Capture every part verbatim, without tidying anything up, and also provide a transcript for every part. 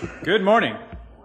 Good morning.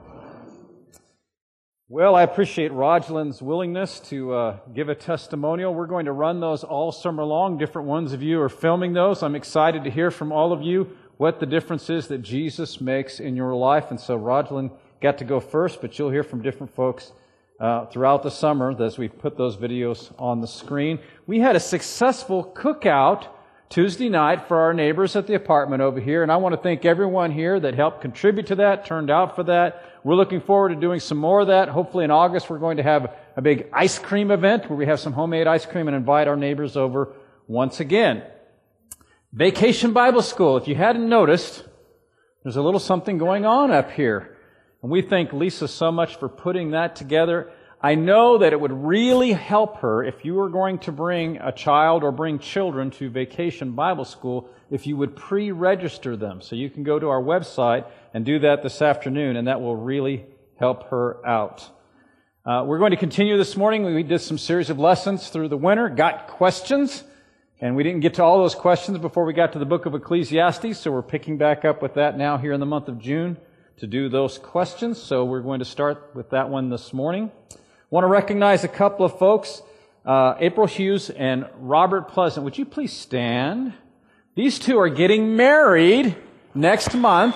Well, I appreciate Rajlin's willingness to uh, give a testimonial. We're going to run those all summer long. Different ones of you are filming those. I'm excited to hear from all of you what the difference is that Jesus makes in your life. And so Rajlin got to go first, but you'll hear from different folks uh, throughout the summer as we put those videos on the screen. We had a successful cookout Tuesday night for our neighbors at the apartment over here, and I want to thank everyone here that helped contribute to that, turned out for that. We're looking forward to doing some more of that. Hopefully in August we're going to have a big ice cream event where we have some homemade ice cream and invite our neighbors over once again. Vacation Bible School. If you hadn't noticed, there's a little something going on up here. And we thank Lisa so much for putting that together. I know that it would really help her if you were going to bring a child or bring children to Vacation Bible School if you would pre-register them. So you can go to our website and do that this afternoon, and that will really help her out. Uh, we're going to continue this morning. We did some series of lessons through the winter, got questions, and we didn't get to all those questions before we got to the book of Ecclesiastes, so we're picking back up with that now here in the month of June to do those questions. So we're going to start with that one this morning. I want to recognize a couple of folks, uh, April Hughes and Robert Pleasant. Would you please stand? These two are getting married next month.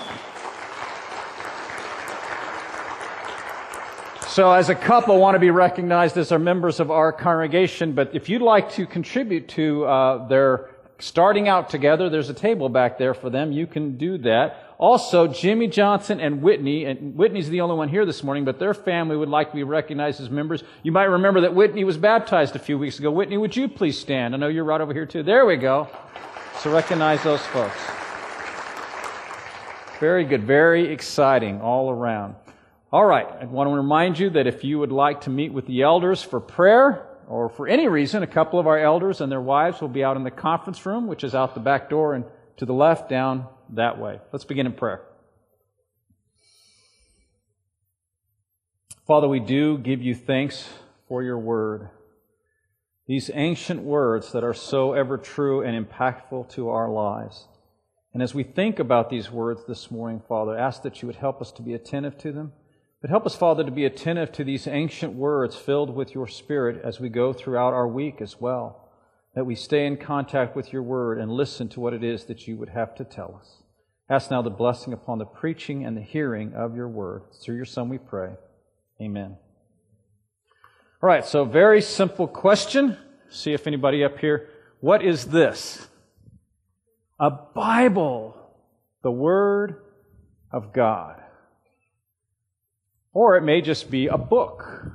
So as a couple, want to be recognized as our members of our congregation. But if you'd like to contribute to uh, their starting out together, there's a table back there for them. You can do that. Also, Jimmy Johnson and Whitney, and Whitney's the only one here this morning, but their family would like to be recognized as members. You might remember that Whitney was baptized a few weeks ago. Whitney, would you please stand? I know you're right over here too. There we go. So recognize those folks. Very good. Very exciting all around. All right. I want to remind you that if you would like to meet with the elders for prayer or for any reason, a couple of our elders and their wives will be out in the conference room, which is out the back door and to the left down that way. Let's begin in prayer. Father, we do give you thanks for your word. These ancient words that are so ever true and impactful to our lives. And as we think about these words this morning, Father, ask that you would help us to be attentive to them. But help us, Father, to be attentive to these ancient words filled with your Spirit as we go throughout our week as well. That we stay in contact with your word and listen to what it is that you would have to tell us. Ask now the blessing upon the preaching and the hearing of your word. Through your Son we pray. Amen. All right, so very simple question. See if anybody up here. What is this? A Bible, the Word of God. Or it may just be a book.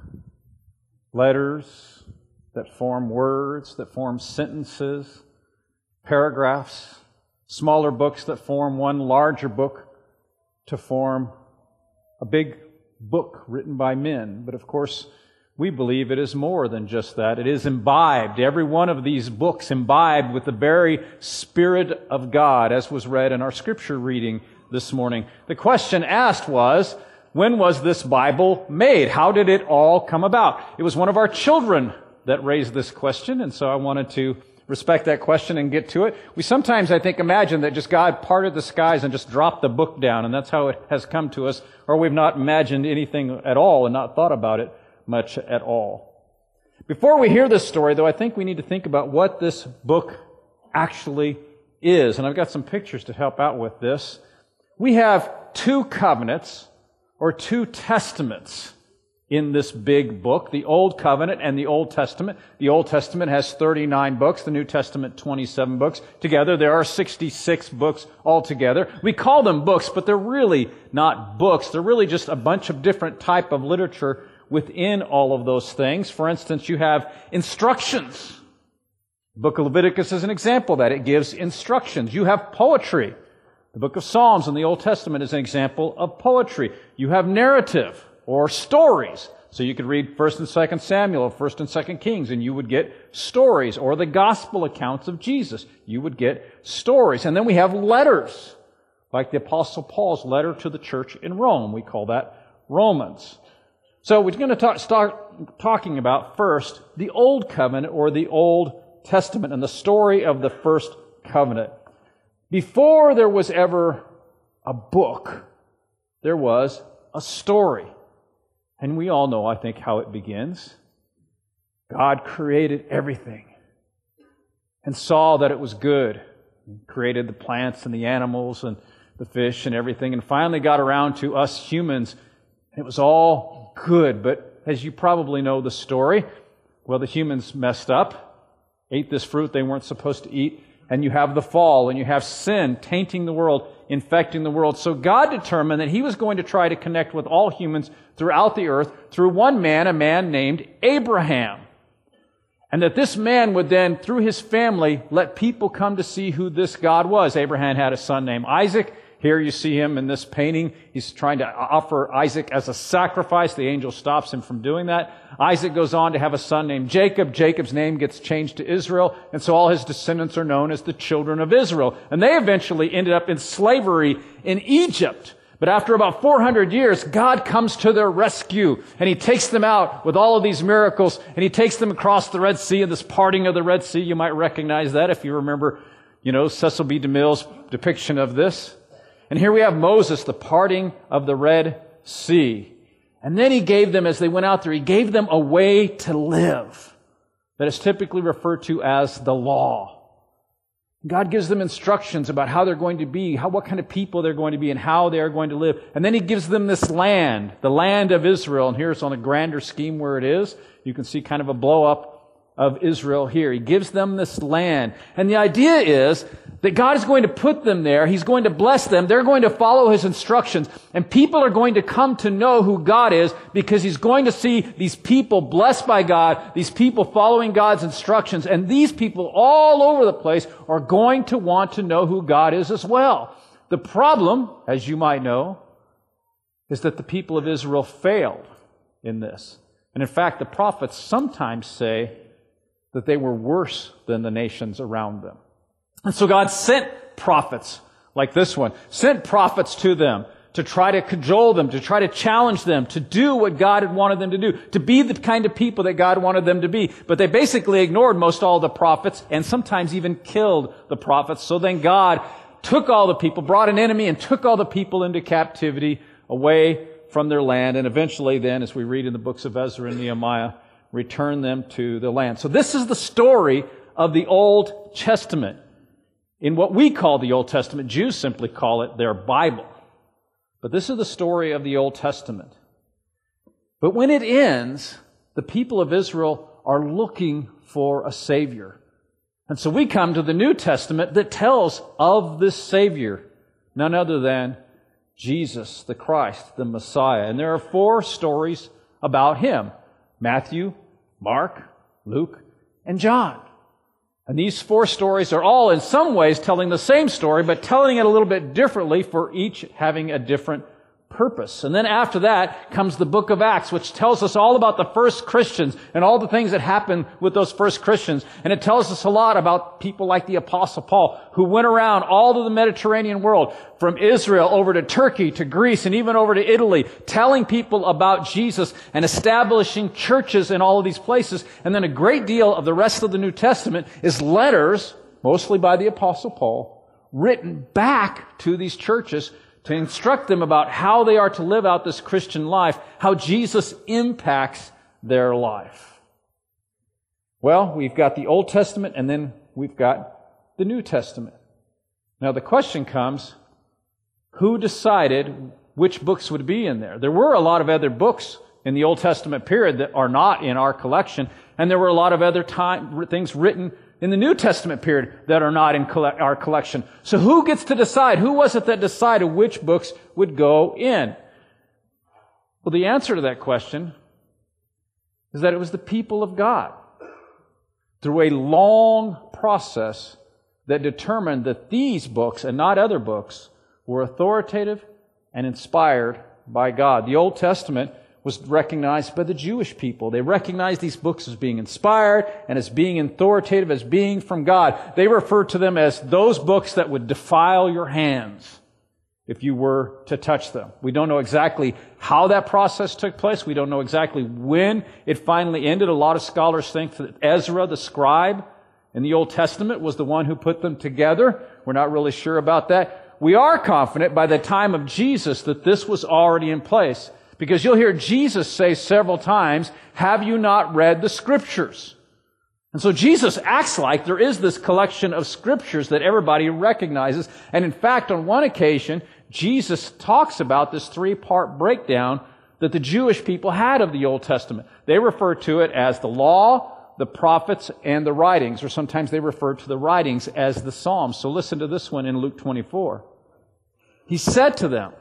Letters that form words, that form sentences, paragraphs, smaller books that form one larger book to form a big book written by men. But of course, we believe it is more than just that. It is imbibed. Every one of these books imbibed with the very Spirit of God, as was read in our scripture reading this morning. The question asked was, when was this Bible made? How did it all come about? It was one of our children that raised this question, and so I wanted to respect that question and get to it. We sometimes, I think, imagine that just God parted the skies and just dropped the book down, and that's how it has come to us, or we've not imagined anything at all and not thought about it much at all. Before we hear this story, though, I think we need to think about what this book actually is, and I've got some pictures to help out with this. We have two covenants, or two testaments, in this big book, the Old Covenant and the Old Testament. The Old Testament has thirty-nine books, the New Testament twenty-seven books. Together there are sixty-six books altogether. We call them books, but they're really not books. They're really just a bunch of different type of literature within all of those things. For instance, you have instructions. The book of Leviticus is an example of that. It gives instructions. You have poetry. The book of Psalms in the Old Testament is an example of poetry. You have narrative, or stories. So you could read First and Second Samuel or First and Second Kings, and you would get stories. Or the gospel accounts of Jesus. You would get stories. And then we have letters, like the Apostle Paul's letter to the church in Rome. We call that Romans. So we're going to talk, start talking about first the Old Covenant, or the Old Testament, and the story of the first covenant. Before there was ever a book, there was a story. And we all know, I think, how it begins. God created everything and saw that it was good. He created the plants and the animals and the fish and everything, and finally got around to us humans. It was all good, but as you probably know the story, well, the humans messed up, ate this fruit they weren't supposed to eat, and you have the fall, and you have sin tainting the world, infecting the world. So God determined that He was going to try to connect with all humans throughout the earth through one man, a man named Abraham. And that this man would then, through his family, let people come to see who this God was. Abraham had a son named Isaac. Here you see him in this painting. He's trying to offer Isaac as a sacrifice. The angel stops him from doing that. Isaac goes on to have a son named Jacob. Jacob's name gets changed to Israel, and so all his descendants are known as the children of Israel. And they eventually ended up in slavery in Egypt. But after about four hundred years, God comes to their rescue, and He takes them out with all of these miracles, and He takes them across the Red Sea, and this parting of the Red Sea, you might recognize that if you remember, you know, Cecil B. DeMille's depiction of this. And here we have Moses, the parting of the Red Sea. And then He gave them, as they went out there, He gave them a way to live that is typically referred to as the law. God gives them instructions about how they're going to be, how, what kind of people they're going to be, and how they are going to live. And then He gives them this land, the land of Israel. And here's on a grander scheme where it is. You can see kind of a blow-up of Israel here. He gives them this land. And the idea is that God is going to put them there. He's going to bless them. They're going to follow His instructions. And people are going to come to know who God is because He's going to see these people blessed by God, these people following God's instructions. And these people all over the place are going to want to know who God is as well. The problem, as you might know, is that the people of Israel failed in this. And in fact, the prophets sometimes say that they were worse than the nations around them. And so God sent prophets like this one, sent prophets to them to try to cajole them, to try to challenge them, to do what God had wanted them to do, to be the kind of people that God wanted them to be. But they basically ignored most all the prophets and sometimes even killed the prophets. So then God took all the people, brought an enemy and took all the people into captivity away from their land. And eventually then, as we read in the books of Ezra and Nehemiah, return them to the land. So this is the story of the Old Testament. In what we call the Old Testament, Jews simply call it their Bible. But this is the story of the Old Testament. But when it ends, the people of Israel are looking for a Savior. And so we come to the New Testament that tells of this Savior, none other than Jesus, the Christ, the Messiah. And there are four stories about Him: Matthew, Mark, Luke, and John. And these four stories are all in some ways telling the same story, but telling it a little bit differently, for each having a different purpose. And then after that comes the book of Acts, which tells us all about the first Christians and all the things that happened with those first Christians. And it tells us a lot about people like the Apostle Paul, who went around all of the Mediterranean world, from Israel over to Turkey to Greece and even over to Italy, telling people about Jesus and establishing churches in all of these places. And then a great deal of the rest of the New Testament is letters, mostly by the Apostle Paul, written back to these churches to instruct them about how they are to live out this Christian life, how Jesus impacts their life. Well, we've got the Old Testament, and then we've got the New Testament. Now the question comes, who decided which books would be in there? There were a lot of other books in the Old Testament period that are not in our collection, and there were a lot of other time, things written in the New Testament period that are not in our collection. So who gets to decide? Who was it that decided which books would go in? Well, the answer to that question is that it was the people of God, through a long process that determined that these books and not other books were authoritative and inspired by God. The Old Testament was recognized by the Jewish people. They recognized these books as being inspired and as being authoritative, as being from God. They referred to them as those books that would defile your hands if you were to touch them. We don't know exactly how that process took place. We don't know exactly when it finally ended. A lot of scholars think that Ezra, the scribe in the Old Testament, was the one who put them together. We're not really sure about that. we are confident by the time of Jesus that this was already in place. Because you'll hear Jesus say several times, have you not read the Scriptures? And so Jesus acts like there is this collection of Scriptures that everybody recognizes. And in fact, on one occasion, Jesus talks about this three-part breakdown that the Jewish people had of the Old Testament. They refer to it as the law, the prophets, and the writings, or sometimes they refer to the writings as the Psalms. So listen to this one in Luke twenty-four. He said to them,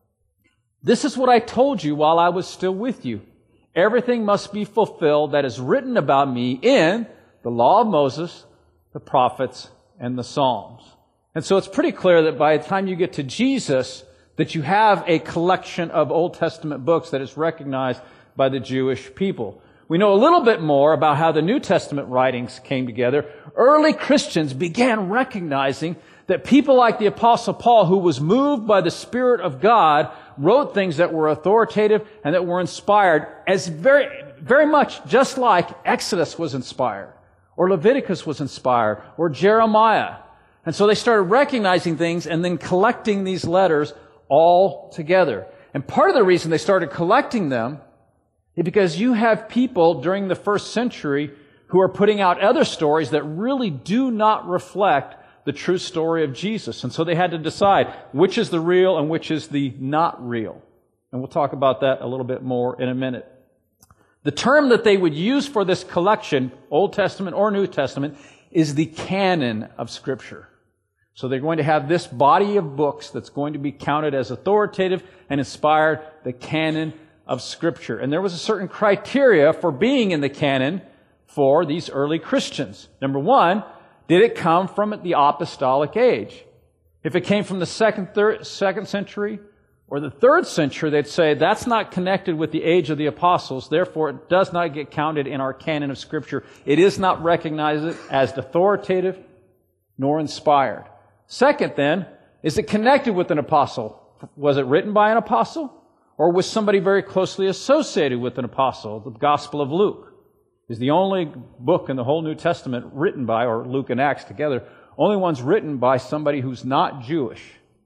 this is what I told you while I was still with you. Everything must be fulfilled that is written about me in the law of Moses, the prophets, and the Psalms. And so it's pretty clear that by the time you get to Jesus, that you have a collection of Old Testament books that is recognized by the Jewish people. We know a little bit more about how the New Testament writings came together. Early Christians began recognizing that people like the Apostle Paul, who was moved by the Spirit of God, wrote things that were authoritative and that were inspired, as very, very much just like Exodus was inspired, or Leviticus was inspired, or Jeremiah. And so they started recognizing things and then collecting these letters all together. And part of the reason they started collecting them is because you have people during the first century who are putting out other stories that really do not reflect the true story of Jesus. And so they had to decide which is the real and which is the not real. And we'll talk about that a little bit more in a minute. The term that they would use for this collection, Old Testament or New Testament, is the canon of Scripture. So they're going to have this body of books that's going to be counted as authoritative and inspired, the canon of Scripture. And there was a certain criteria for being in the canon for these early Christians. Number one, did it come from the apostolic age? If it came from the second, third, second century or the third century, they'd say that's not connected with the age of the apostles, therefore it does not get counted in our canon of Scripture. It is not recognized as authoritative nor inspired. Second, then, is it connected with an apostle? Was it written by an apostle? Or was somebody very closely associated with an apostle? The Gospel of Luke is the only book in the whole New Testament written by, or Luke and Acts together, only one's written by somebody who's not Jewish.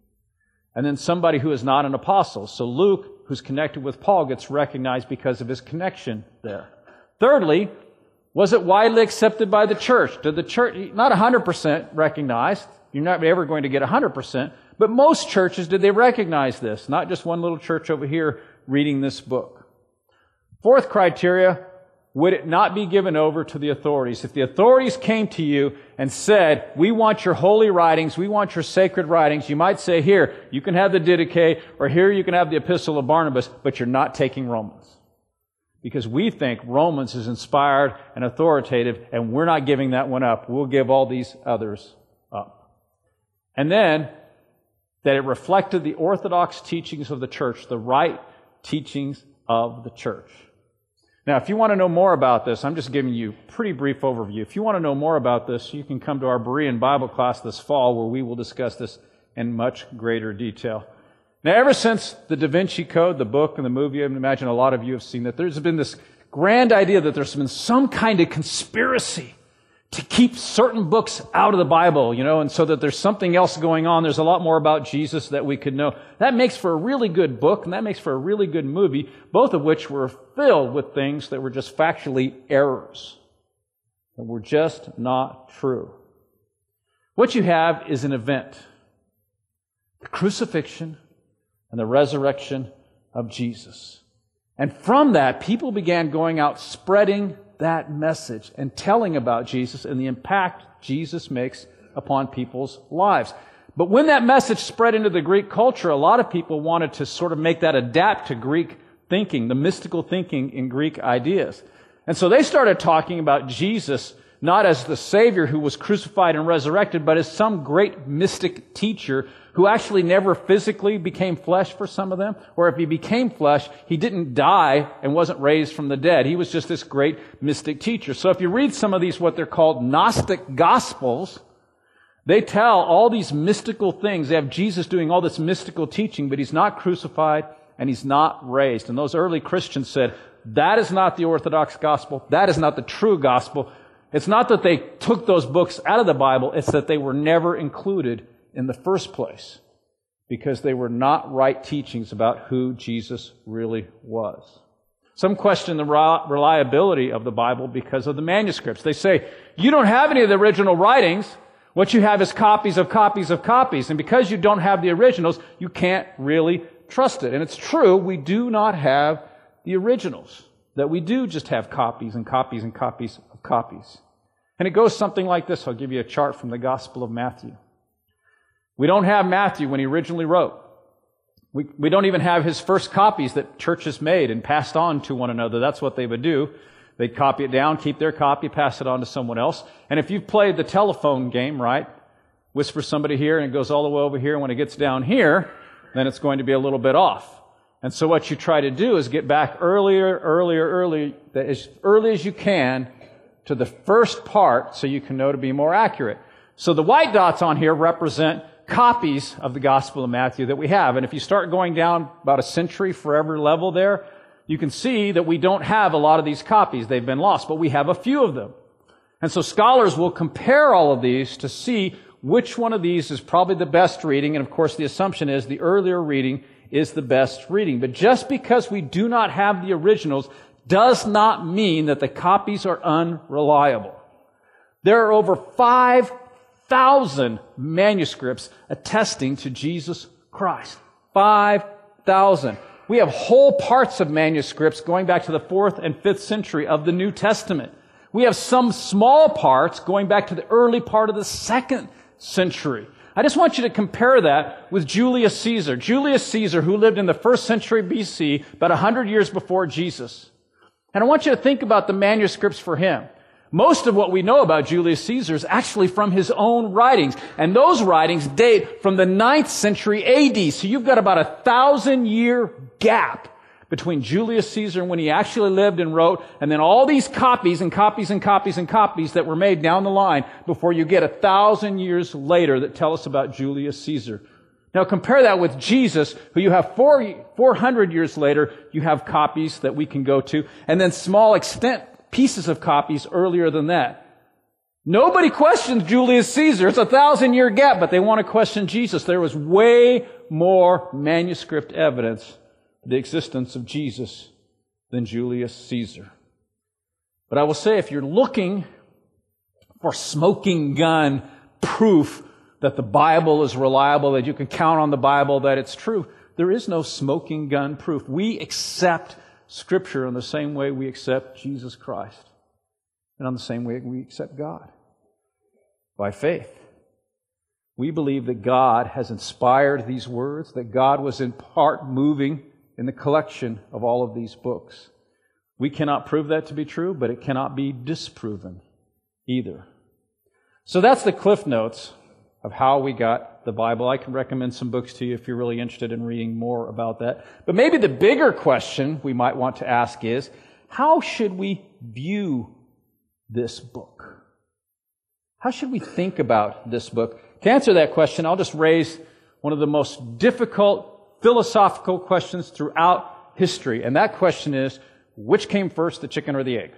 And then somebody who is not an apostle. So Luke, who's connected with Paul, gets recognized because of his connection there. Thirdly, was it widely accepted by the church? Did the church, not one hundred percent recognized, you're not ever going to get one hundred percent, but most churches, did they recognize this? Not just one little church over here reading this book. Fourth criteria, would it not be given over to the authorities? If the authorities came to you and said, we want your holy writings, we want your sacred writings, you might say, here, you can have the Didache, or here you can have the Epistle of Barnabas, but you're not taking Romans. Because we think Romans is inspired and authoritative, and we're not giving that one up. We'll give all these others up. And then, that it reflected the orthodox teachings of the church, the right teachings of the church. Now, if you want to know more about this, I'm just giving you a pretty brief overview. If you want to know more about this, you can come to our Berean Bible class this fall where we will discuss this in much greater detail. Now, ever since the Da Vinci Code, the book and the movie, I imagine a lot of you have seen that, there's been this grand idea that there's been some kind of conspiracy to keep certain books out of the Bible, you know, and so that there's something else going on. There's a lot more about Jesus that we could know. That makes for a really good book, and that makes for a really good movie, both of which were filled with things that were just factually errors, that were just not true. What you have is an event, the crucifixion and the resurrection of Jesus. And from that, people began going out spreading that message and telling about Jesus and the impact Jesus makes upon people's lives. But when that message spread into the Greek culture, a lot of people wanted to sort of make that adapt to Greek thinking, the mystical thinking in Greek ideas. And so they started talking about Jesus not as the Savior who was crucified and resurrected, but as some great mystic teacher who actually never physically became flesh for some of them. Or if he became flesh, he didn't die and wasn't raised from the dead. He was just this great mystic teacher. So if you read some of these, what they're called Gnostic Gospels, they tell all these mystical things. They have Jesus doing all this mystical teaching, but he's not crucified and he's not raised. And those early Christians said, that is not the Orthodox gospel. That is not the true gospel. It's not that they took those books out of the Bible. It's that they were never included in the first place. because they were not right teachings about who Jesus really was. Some question the reliability of the Bible because of the manuscripts. They say, you don't have any of the original writings. What you have is copies of copies of copies. And because you don't have the originals, you can't really trust it. And it's true, we do not have the originals. That we do just have copies and copies and copies of copies. And it goes something like this. I'll give you a chart from the Gospel of Matthew. We don't have Matthew when he originally wrote. We, we don't even have his first copies that churches made and passed on to one another. That's what they would do. They'd copy it down, keep their copy, pass it on to someone else. And if you've played the telephone game, right, whisper somebody here and it goes all the way over here, and when it gets down here, then it's going to be a little bit off. And so what you try to do is get back earlier, earlier, early, as early as you can to the first part so you can know to be more accurate. So the white dots on here represent copies of the Gospel of Matthew that we have. And if you start going down about a century for every level there, you can see that we don't have a lot of these copies. They've been lost, but we have a few of them. And so scholars will compare all of these to see which one of these is probably the best reading. And of course, the assumption is the earlier reading is the best reading. But just because we do not have the originals does not mean that the copies are unreliable. There are over five thousand manuscripts attesting to Jesus Christ. five thousand. We have whole parts of manuscripts going back to the fourth and fifth century of the New Testament. We have some small parts going back to the early part of the second century. I just want you to compare that with Julius Caesar. Julius Caesar, who lived in the first century B C, about one hundred years before Jesus. And I want you to think about the manuscripts for him. Most of what we know about Julius Caesar is actually from his own writings. And those writings date from the ninth century A D. So you've got about a thousand year gap between Julius Caesar and when he actually lived and wrote, and then all these copies and copies and copies and copies that were made down the line before you get a thousand years later that tell us about Julius Caesar. Now compare that with Jesus, who you have four, four hundred years later, you have copies that we can go to, and then small extent pieces of copies earlier than that. Nobody questions Julius Caesar. It's a thousand year gap, but they want to question Jesus. There was way more manuscript evidence for the existence of Jesus than Julius Caesar. But I will say, if you're looking for smoking gun proof that the Bible is reliable, that you can count on the Bible, that it's true, there is no smoking gun proof. We accept Scripture in the same way we accept Jesus Christ, and on the same way we accept God, by faith. We believe that God has inspired these words, that God was in part moving in the collection of all of these books. We cannot prove that to be true, but it cannot be disproven either. So that's the Cliff Notes of how we got the Bible. I can recommend some books to you if you're really interested in reading more about that. But maybe the bigger question we might want to ask is, how should we view this book? How should we think about this book? To answer that question, I'll just raise one of the most difficult philosophical questions throughout history. And that question is, which came first, the chicken or the egg?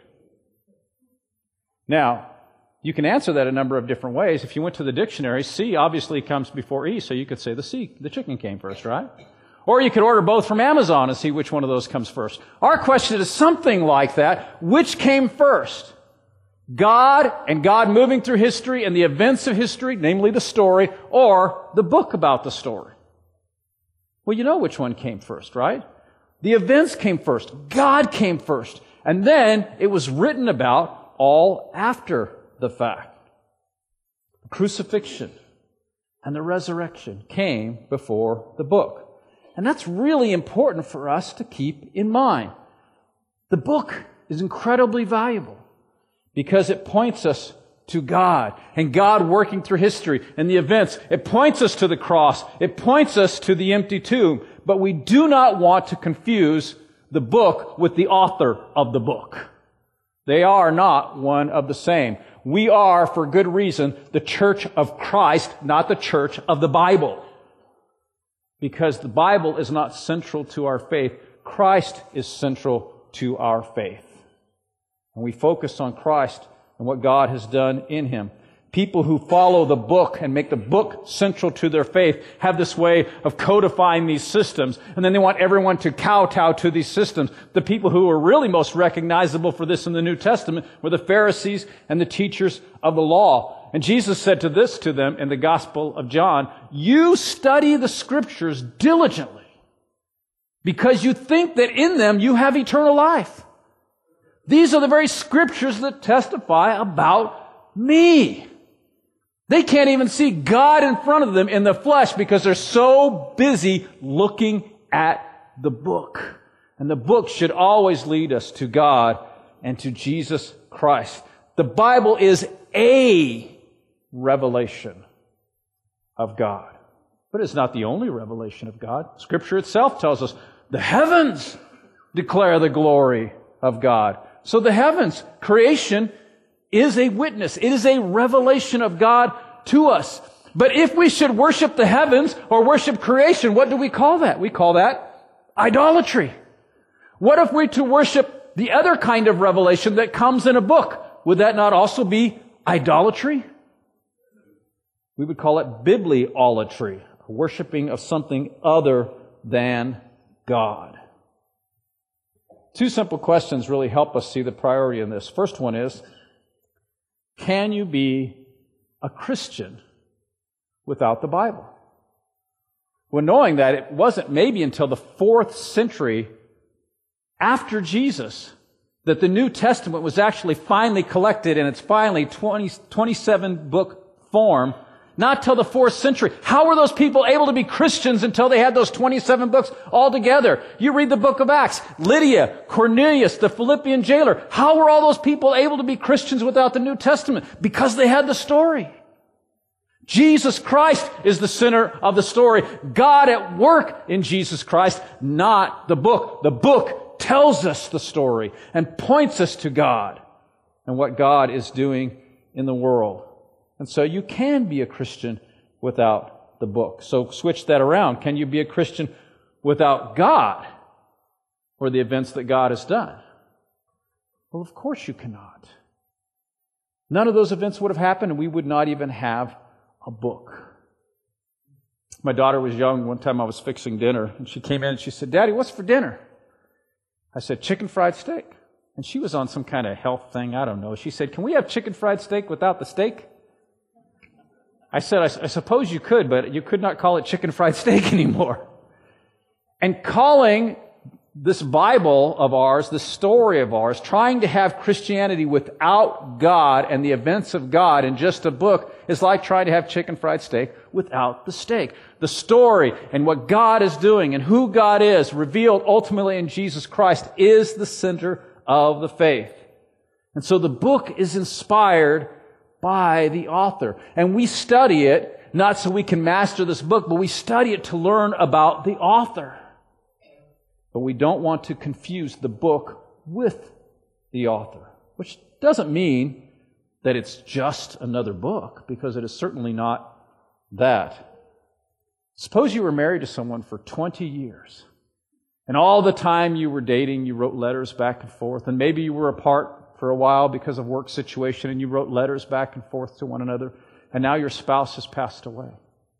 Now, you can answer that a number of different ways. If you went to the dictionary, C obviously comes before E, so you could say the C, the chicken came first, right? Or you could order both from Amazon and see which one of those comes first. Our question is something like that. Which came first? God and God moving through history and the events of history, namely the story, or the book about the story? Well, you know which one came first, right? The events came first. God came first. And then it was written about all after the fact. The crucifixion and the resurrection came before the book. And that's really important for us to keep in mind. The book is incredibly valuable because it points us to God and God working through history and the events. It points us to the cross. It points us to the empty tomb. But we do not want to confuse the book with the author of the book. They are not one of the same. We are, for good reason, the church of Christ, not the church of the Bible. Because the Bible is not central to our faith. Christ is central to our faith. And we focus on Christ and what God has done in Him. people who follow the book and make the book central to their faith have this way of codifying these systems, and then they want everyone to kowtow to these systems. The people who were really most recognizable for this in the New Testament were the Pharisees and the teachers of the law. And Jesus said to this to them in the Gospel of John, "You study the Scriptures diligently because you think that in them you have eternal life. These are the very Scriptures that testify about me." They can't even see God in front of them in the flesh because they're so busy looking at the book. And the book should always lead us to God and to Jesus Christ. The Bible is a revelation of God. But it's not the only revelation of God. Scripture itself tells us the heavens declare the glory of God. So the heavens, creation, is a witness. It is a revelation of God to us. But if we should worship the heavens or worship creation, what do we call that? We call that idolatry. What if we to worship the other kind of revelation that comes in a book? Would that not also be idolatry? We would call it bibliolatry, a worshiping of something other than God. Two simple questions really help us see the priority in this. First one is, can you be a Christian without the Bible? Well, knowing that it wasn't maybe until the fourth century after Jesus that the New Testament was actually finally collected in its finally twenty, twenty-seven book form. Not till the fourth century. How were those people able to be Christians until they had those twenty-seven books all together? You read the book of Acts. Lydia, Cornelius, the Philippian jailer. How were all those people able to be Christians without the New Testament? Because they had the story. Jesus Christ is the center of the story. God at work in Jesus Christ, not the book. The book tells us the story and points us to God and what God is doing in the world. And so you can be a Christian without the book. So switch that around. Can you be a Christian without God or the events that God has done? Well, of course you cannot. None of those events would have happened, and we would not even have a book. My daughter was young. One time I was fixing dinner, and she came in and she said, "Daddy, what's for dinner?" I said, "Chicken fried steak." And she was on some kind of health thing. I don't know. She said, "Can we have chicken fried steak without the steak?" I said, I, I suppose you could, but you could not call it chicken fried steak anymore. And calling this Bible of ours, this story of ours, trying to have Christianity without God and the events of God in just a book is like trying to have chicken fried steak without the steak. The story and what God is doing and who God is, revealed ultimately in Jesus Christ, is the center of the faith. And so the book is inspired by the author. And we study it, not so we can master this book, but we study it to learn about the author. But we don't want to confuse the book with the author, which doesn't mean that it's just another book, because it is certainly not that. Suppose you were married to someone for twenty years, and all the time you were dating, you wrote letters back and forth, and maybe you were apart for a while because of work situation, and you wrote letters back and forth to one another, and now your spouse has passed away.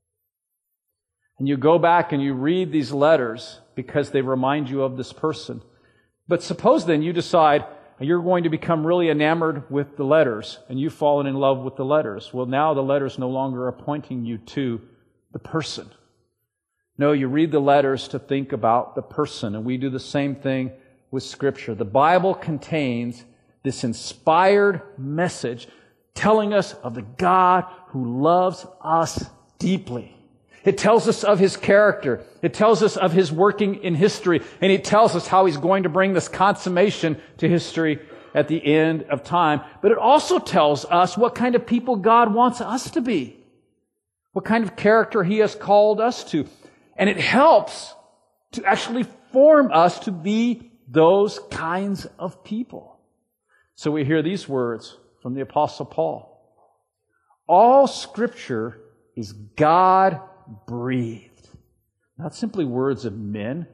And you go back and you read these letters because they remind you of this person. But suppose then you decide you're going to become really enamored with the letters, and you've fallen in love with the letters. Well, now the letters no longer are pointing you to the person. No, you read the letters to think about the person, and we do the same thing with Scripture. The Bible contains this inspired message telling us of the God who loves us deeply. It tells us of His character. It tells us of His working in history. And it tells us how He's going to bring this consummation to history at the end of time. But it also tells us what kind of people God wants us to be. What kind of character He has called us to. And it helps to actually form us to be those kinds of people. So we hear these words from the Apostle Paul. All Scripture is God-breathed. Not simply words of men,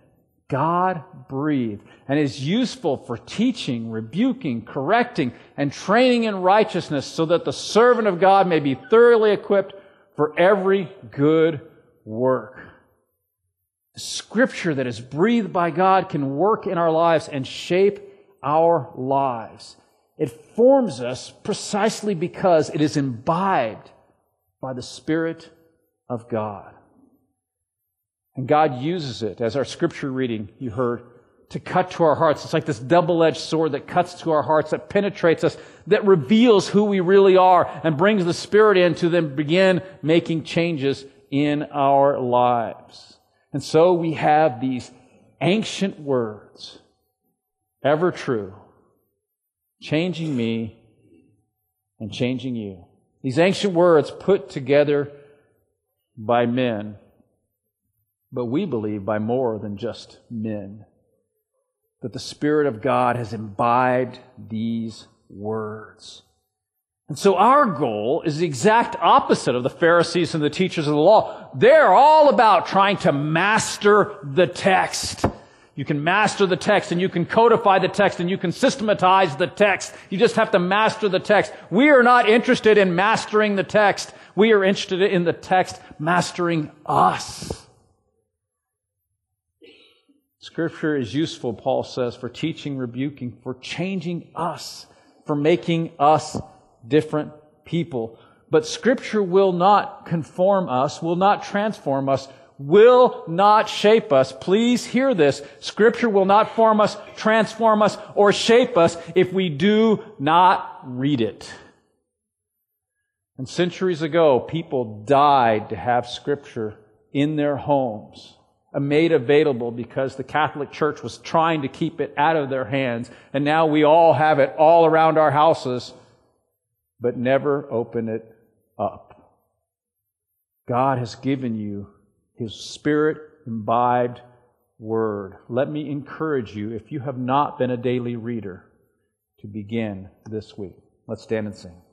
God-breathed and is useful for teaching, rebuking, correcting, and training in righteousness so that the servant of God may be thoroughly equipped for every good work. Scripture that is breathed by God can work in our lives and shape our lives. It forms us precisely because it is imbibed by the Spirit of God. And God uses it, as our scripture reading you heard, to cut to our hearts. It's like this double-edged sword that cuts to our hearts, that penetrates us, that reveals who we really are, and brings the Spirit in to then begin making changes in our lives. And so we have these ancient words, ever true, changing me and changing you. These ancient words put together by men, but we believe by more than just men. That the Spirit of God has imbibed these words. And so our goal is the exact opposite of the Pharisees and the teachers of the law. They're all about trying to master the text. You can master the text and you can codify the text and you can systematize the text. You just have to master the text. We are not interested in mastering the text. We are interested in the text mastering us. Scripture is useful, Paul says, for teaching, rebuking, for changing us, for making us different people. But Scripture will not conform us, will not transform us, will not shape us. Please hear this. Scripture will not form us, transform us, or shape us if we do not read it. And centuries ago, people died to have Scripture in their homes, made available because the Catholic Church was trying to keep it out of their hands. And now we all have it all around our houses, but never open it up. God has given you His Spirit-imbibed Word. Let me encourage you, if you have not been a daily reader, to begin this week. Let's stand and sing.